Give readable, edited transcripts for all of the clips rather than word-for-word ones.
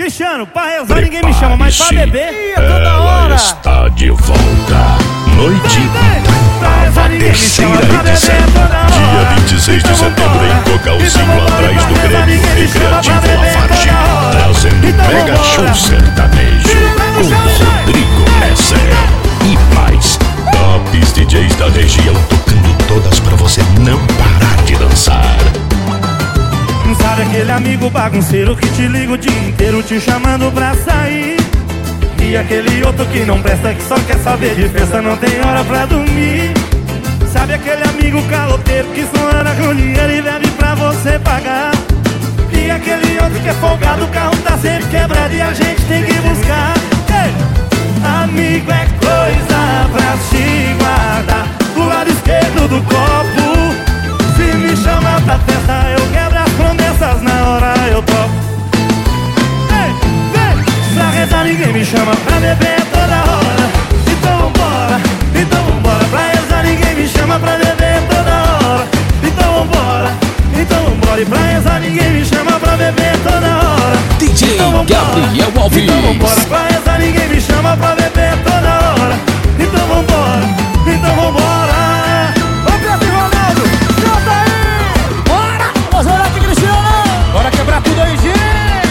Cristiano, pra rezar ninguém me chama, mas pra beber toda hora. Está de volta. Noite Nova, terceira edição. Dia 26 de setembro em Cocalzinho, atrás do Grêmio Recreativo Lafarge, trazendo mega show sertanejo com Rodrigo Messer e mais tops DJs da região tocando todas pra você não parar de dançar. Sabe aquele amigo bagunceiro que te liga o dia inteiro te chamando pra sair? E aquele outro que não presta, que só quer saber de festa, não tem hora pra dormir. Sabe aquele amigo caloteiro que só anda com dinheiro e bebe pra você pagar? E aquele outro que é folgado, o carro tá sempre quebrado e a gente tem que buscar. Ei! Amigo é coisa pra se guardar do lado esquerdo do copo. Se me chama pra festa, eu quebro as promessas, na hora eu topo. Ei, vem! Pra rezar ninguém me chama, pra beber toda hora. Então vambora, então vambora. Pra rezar ninguém me chama, pra beber toda hora. Então vambora, então vambora. E pra rezar ninguém me chama, pra beber toda hora. DJ então Gabriel Alves. Então vambora, pra rezar ninguém me chama, pra beber toda hora. Então vambora, então vambora. Ô Pedro Ronaldo, canta aí! Bora! Vamos lá aqui, Cristiano! Bora quebrar tudo aí, gente!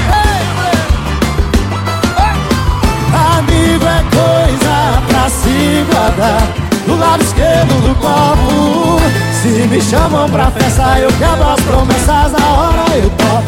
Amigo é coisa pra se guardar do lado esquerdo do copo. Se me chamam pra festa, eu quebro as promessas, na hora eu topo.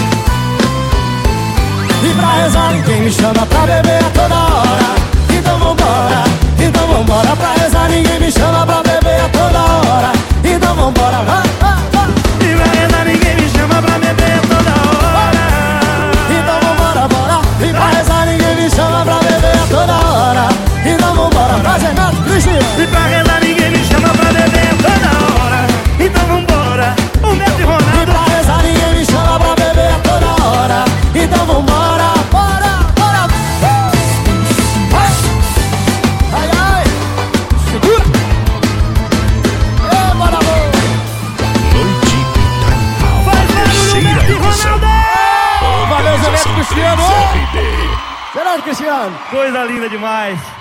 E pra rezar ninguém me chama, pra beber a toda hora. Então vambora, então vambora. Pra rezar ninguém me chama, pra beber a toda hora. Então vambora, vai, vai, vai. E pra rezar ninguém me chama, pra beber toda hora. Então vambora, bora. E pra rezar ninguém me chama, pra beber a toda hora. Então vambora, pra Renato Cristiano. E pra rezar ninguém me chama, pra beber toda hora. Então vambora, o Neto e E Ronaldo. pra rezar ninguém me chama, pra beber a toda hora. Então vambora, bora, bora. Ai, ai. Segura. Ê, bora, amor. Noite Nova, Faz barulho, terceira Neto e edição. Ronaldo. Valeu, Zé Neto Organização Cristiano. 3RD. Geraldo Cristiano. Coisa linda demais.